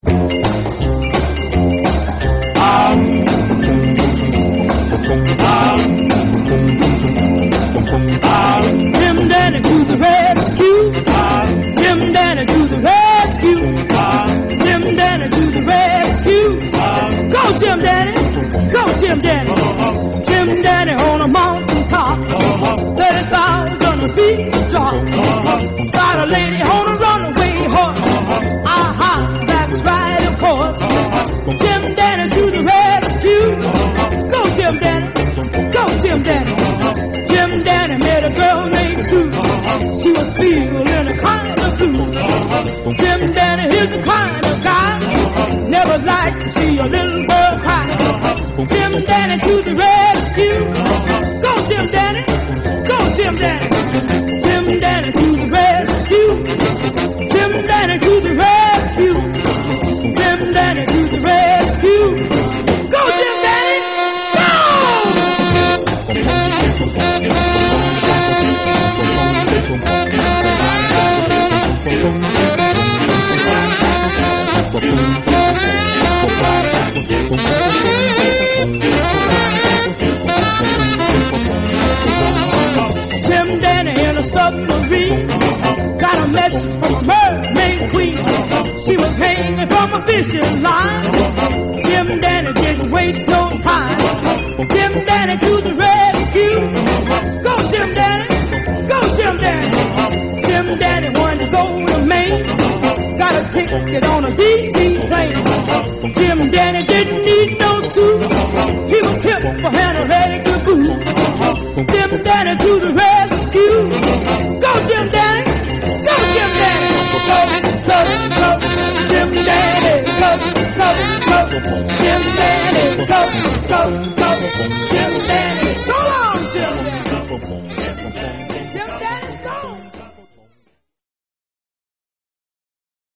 Jim Dandy to the rescue. Jim Dandy to the rescue. Jim Dandy to the rescue. Go Jim Dandy. Go Jim Dandy. Jim Dandy on a mountain top. 30,000 feet drop. Spot a lady on a runaway horse. Aha, that's right, of course. Jim Dandy to the rescue. Go Jim Dandy. Go Jim Dandy. Jim Dandy met a girl named Sue. She was feeling a kind of blue. Jim Dandy is the kind of guy never like to see a little girl cry. Jim Dandy to the rescue. Go Jim Dandy. Go Jim Dandy. Jim Dandy to the rescue. Jim Dandy to the rescue. Jim Dandy to the rescue. Go Jim Dandy. Go! Jim Dandy in a submarine got a message from a mermaid queen. She was hanging from a fishing line. Jim Dandy didn't waste no time. Jim Dandy to the rescue. Go Jim Dandy. Go Jim Dandy. Jim Dandy wanted to go to Maine. Got a ticket on a DC plane. Jim Dandy didn't need no suit. He was hip for hand and ready to boot. Jim Dandy to the rescue. Go Jim Dandy. Go Jim Dandy. Go, go, go. Jim Dandy. Go, go, go. Jim Dandy. Go, go, go. Jim Dandy. Go.